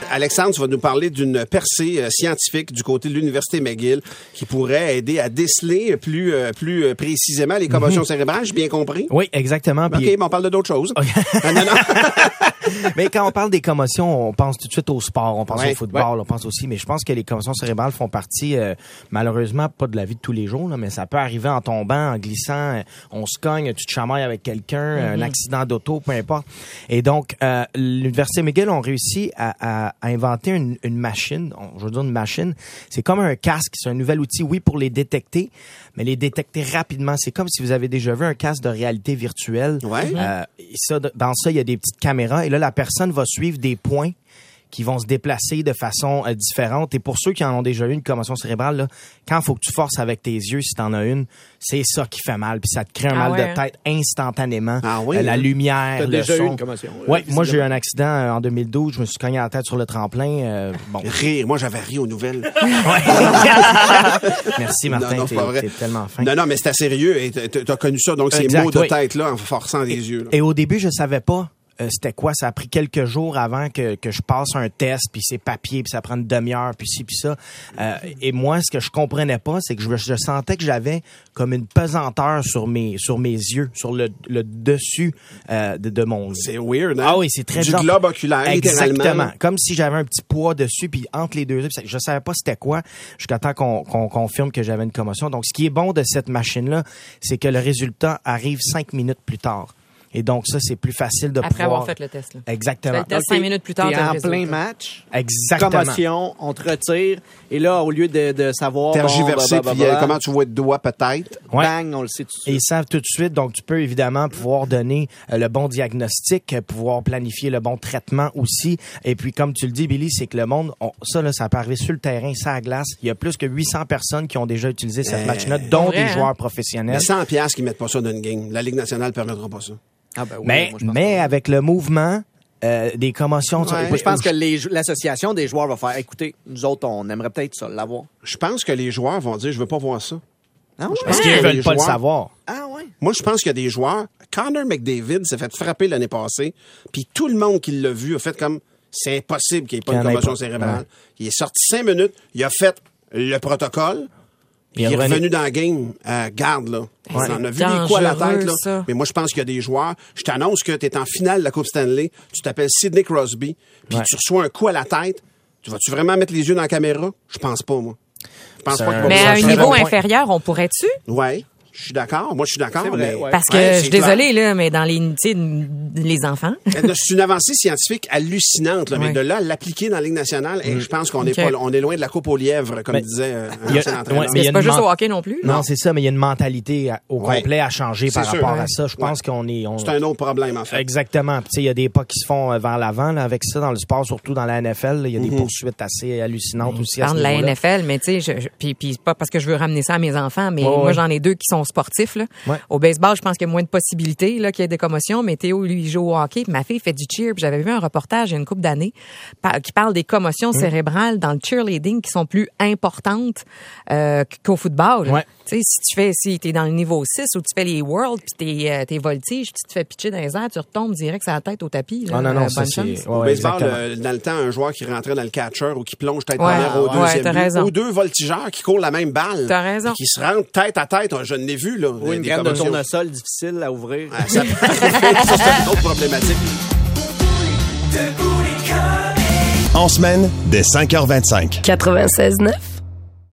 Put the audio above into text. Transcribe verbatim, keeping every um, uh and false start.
Alexandre, tu vas nous parler d'une percée euh, scientifique du côté de l'Université McGill qui pourrait aider à déceler plus, euh, plus précisément les commotions mm-hmm. cérébrales, j'ai bien compris? Oui, exactement. Puis... OK, mais on parle de d'autres choses. Okay. ah, non, non. Mais quand on parle des commotions, on pense tout de suite au sport, on pense ouais, au football, ouais. on pense aussi, mais je pense que les commotions cérébrales font partie, euh, malheureusement, pas de la vie de tous les jours, là, mais ça peut arriver en tombant, en glissant, on se cogne, tu te chamailles avec quelqu'un, mm-hmm. un accident d'auto, peu importe. Et donc, euh, l'Université McGill ont réussi à, à, à inventer une, une machine, je veux dire une machine, c'est comme un casque, c'est un nouvel outil, oui, pour les détecter, mais les détecter rapidement. C'est comme si vous avez déjà vu un casque de réalité virtuelle. Ouais. Euh, et ça, dans ça, il y a des petites caméras, et là, la personne va suivre des points qui vont se déplacer de façon euh, différente. Et pour ceux qui en ont déjà eu une commotion cérébrale, là, quand il faut que tu forces avec tes yeux, si t'en as une, c'est ça qui fait mal. Puis ça te crée un ah mal ouais. de tête instantanément. Ah oui, euh, la hein? lumière, T'as le déjà son. eu une commotion. Oui, moi j'ai eu un accident euh, en deux mille douze. Je me suis cogné la tête sur le tremplin. Euh, bon. Rire. Moi, j'avais ri aux nouvelles. Merci Martin, non, non, t'es, t'es tellement fin. Non, non, mais c'était sérieux. Et t'as connu ça, donc exact, ces mots de oui. tête-là en forçant les yeux. Là. Et au début, je savais pas. Euh, c'était quoi? Ça a pris quelques jours avant que, que je passe un test, puis c'est papier, puis ça prend une demi-heure, puis ci, puis ça. Euh, et moi, ce que je comprenais pas, c'est que je, je sentais que j'avais comme une pesanteur sur mes sur mes yeux, sur le, le dessus euh, de, de mon... C'est weird, hein? Ah oui, c'est très Du bizarre. globe oculaire, Exactement. littéralement. Comme si j'avais un petit poids dessus, puis entre les deux yeux, je savais pas c'était quoi, jusqu'à temps qu'on, qu'on confirme que j'avais une commotion. Donc, ce qui est bon de cette machine-là, c'est que le résultat arrive cinq minutes plus tard. Et donc, ça, c'est plus facile de Après pouvoir... avoir fait le test. Là. Exactement. Tu fais le test cinq minutes plus tard. T'es t'as en le plein résultat. match. Exactement. Commotion, on te retire. Et là, au lieu de, de savoir... Tergiverser, bon, bah, bah, puis bah, euh, bah, comment tu vois de doigt, peut-être. Ouais. Bang, on le sait tout de Et suite. ils savent tout de suite, donc tu peux évidemment pouvoir donner euh, le bon diagnostic, euh, pouvoir planifier le bon traitement aussi. Et puis, comme tu le dis, Billy, c'est que le monde, on, ça, là, ça peut arriver sur le terrain, ça à glace. Il y a plus que huit cents personnes qui ont déjà utilisé cette Euh, machine-là, dont vrai, des hein? joueurs Mais professionnels. cent piastres qu'ils mettent pas ça dans une game. La Ligue nationale ne permettra pas ça. Ah, ben oui, mais moi, je pense mais que- avec le mouvement, euh, des commotions... Ouais. Moi, je pense que les, l'association des joueurs va faire, écoutez, nous autres, on aimerait peut-être ça, l'avoir. Je pense que les joueurs vont dire, je veux pas voir ça. Ah ouais? Parce Ah, qu'ils les veulent pas le joueurs- savoir. Ah ouais? Moi, je pense qu'il y a des joueurs. Connor McDavid s'est fait frapper l'année passée, puis tout le monde qui l'a vu a fait comme, c'est impossible qu'il n'y ait pas Qu'il une y en ait commotion pas. cérébrale. Ouais. Il est sorti cinq minutes, il a fait le protocole, puis il est revenu dans la game. Euh, garde, là. On en a vu des coups à la tête, là. Ça. Mais moi, je pense qu'il y a des joueurs. Je t'annonce que tu es en finale de la Coupe Stanley, tu t'appelles Sidney Crosby, puis Ouais. tu reçois un coup à la tête. Tu vas-tu vraiment mettre les yeux dans la caméra? Je pense pas, moi. Je pense C'est pas un- qu'il va Mais pouvoir à un faire niveau un point. inférieur, on pourrait-tu? Ouais. Je suis d'accord. Moi, je suis d'accord. C'est vrai, mais... ouais. Parce que Ouais, je c'est suis clair. désolée, là, mais dans les, tu sais, les enfants. C'est une avancée scientifique hallucinante, là, mais Ouais. de là à l'appliquer dans la Ligue nationale, et je pense qu'on est Ok. pas, on est loin de la coupe aux lièvres, comme Mais- disait euh, un Il y a- ancien entraîneur. ouais, mais il y a C'est pas une juste man- au hockey non plus. Non, c'est ça, mais il y a une mentalité à- au Ouais. complet à changer par C'est sûr. rapport Ouais. à ça. Je pense Ouais. qu'on est... On... C'est un autre problème, en fait. Exactement. Puis, tu sais, il y a des pas qui se font euh, vers l'avant là, avec ça dans le sport, surtout dans la N F L. là. Il y a des poursuites assez hallucinantes aussi Je à ce parle de la niveau-là. N F L, mais tu sais, je, je- puis, puis c'est pas parce que je veux ramener ça à mes enfants, mais Ouais, moi ouais. j'en ai deux qui sont sportifs. Là. Ouais. Au baseball, je pense qu'il y a moins de possibilités là, qu'il y ait des commotions, mais Théo, lui, il joue au hockey, puis ma fille fait du cheer, puis j'avais vu un reportage il y a une couple d'années par- qui parle des commotions Mmh. cérébrales dans le cheerleading qui sont plus importantes euh, qu'au football. Ouais. Tu sais, si tu fais, si t'es dans le niveau six ou tu fais les Worlds, puis t'es, euh, t'es voltiges, puis tu te fais pitcher dans les airs, tu retombes direct sur la tête au tapis. Là. Ah non, non, Euh, ça bonne c'est... chance. Ouais, Au ouais, baseball, exactement. euh, dans le temps, un joueur qui rentrait dans le catcher ou qui plonge tête Ouais, première au ouais, deuxième t'as but, raison. ou deux voltigeurs qui courent la même balle. T'as raison. Et qui se rentrent tête à tête. Je ne l'ai vu, là. Ou une des graine de commotions. tournesol difficile à ouvrir. Ah, ça, ça, c'est une autre problématique. En semaine, dès cinq heures vingt-cinq. quatre-vingt-seize neuf